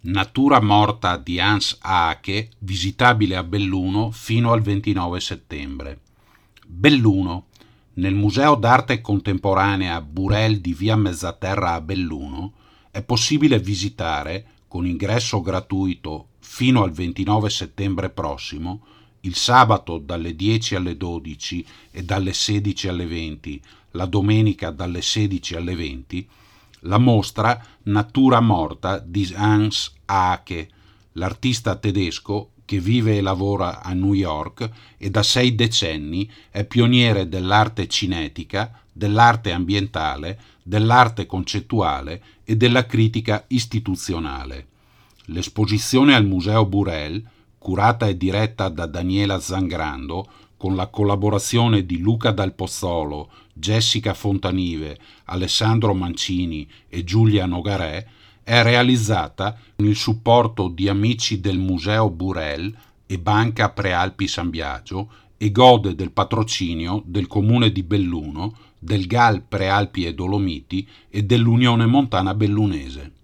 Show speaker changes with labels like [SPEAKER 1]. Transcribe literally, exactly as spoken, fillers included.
[SPEAKER 1] Natura morta di Hans Haake, visitabile a Belluno fino al ventinove settembre. Belluno. Nel Museo d'Arte Contemporanea Burel di via Mezzaterra a Belluno è possibile visitare, con ingresso gratuito fino al ventinove settembre prossimo, il sabato dalle dieci alle dodici e dalle sedici alle venti, la domenica dalle sedici alle venti, la mostra Natura morta di Hans Haake, l'artista tedesco che vive e lavora a New York e da sei decenni è pioniere dell'arte cinetica, dell'arte ambientale, dell'arte concettuale e della critica istituzionale. L'esposizione al Museo Burel, curata e diretta da Daniela Zangrando, con la collaborazione di Luca Dal Pozzolo, Jessica Fontanive, Alessandro Mancini e Giulia Nogarè, è realizzata con il supporto di amici del Museo Burel e Banca Prealpi San Biagio e gode del patrocinio del Comune di Belluno, del G A L Prealpi e Dolomiti e dell'Unione Montana Bellunese.